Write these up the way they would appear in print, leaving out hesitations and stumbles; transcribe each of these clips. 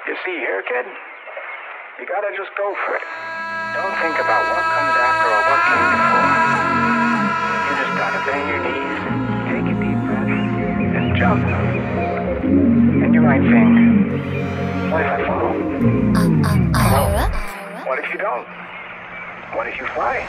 You see here, kid? You gotta just go for it. Don't think about what comes after or what came before. You just gotta bend your knees, take a deep breath, and jump. And you might think, what if I fall? Well, what if you don't? What if you fly?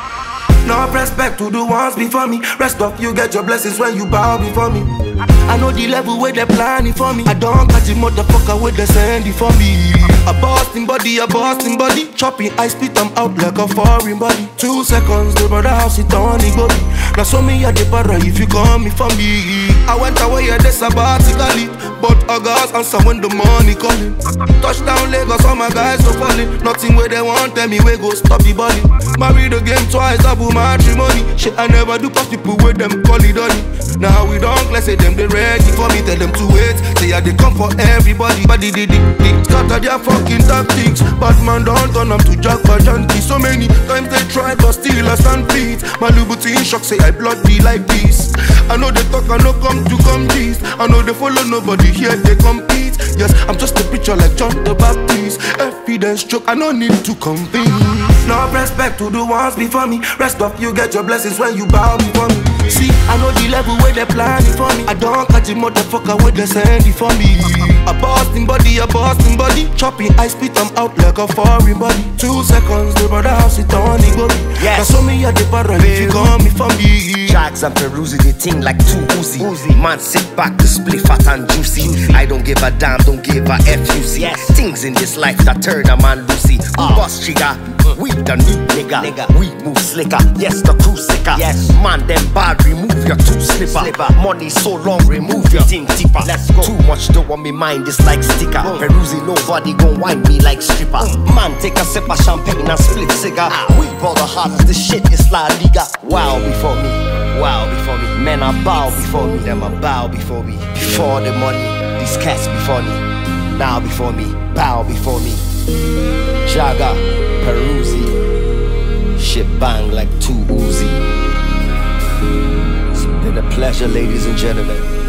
No respect to the ones before me. Rest of you get your blessings when you bow before me. I know the level where they planning for me. I don't catch the motherfucker where they send it for me. A Boston body. Chopping ice spit, I'm out like a foreign body. 2 seconds, the brother house it on the body. Now so me at the para if you call me for me. I went away at the sabbatically, but August answer when the money calling. Touchdown Lagos, all my guys so falling. Nothing where they want, tell me where go stop the body. Marry the game twice, double matrimony. Shit I never do pass people with them call it on. Now we don't let's say them they ready for me. Tell them to wait, say yeah they come for everybody. But they scatter their fucking tactics. Bad man don't turn them to Jack Bajanti. So many times they try but still I stand beat. My Louboutin shock say I bloody like this. I know they talk I know come to come this. I know they follow nobody here they compete. Yes I'm just a preacher like John the Baptist. Evidence choke I no need to convince. No respect to the ones before me. Rest of you get your blessings when you bow before me. See, I know the level where they planning for me. I don't catch the motherfucker where they send it for me. A Boston body. Chopping ice spit, I'm out like a foreign body. 2 seconds, the brother house it on the body. Yes. Now so me at the parrot if you call me for me. Jags and Peruzzi, they ting like too Uzi. Man sit back to split fat and juicy. I don't give a damn, don't give a F-U-C. Yes. Things in this life that turn a man loosey. Boss trigger, we the new nigga. We move slicker, yes the crew sicker. Yes. Man them bad, remove your two slipper. Money so long, remove your tin tipper. Let's go. Too much dough on me mind, it's like sticker. Peruzzi, nobody gon' wind me like stripper. Man take a sip of champagne and split cigar. We ball the hearts, this shit is La Liga. Wow before me. Wow before me, men I bow before me, them I bow before me. Before the money, these cats before me. Now before me, bow before me. Jaga, Peruzzi, shit bang like too Uzi. It's been a pleasure, ladies and gentlemen.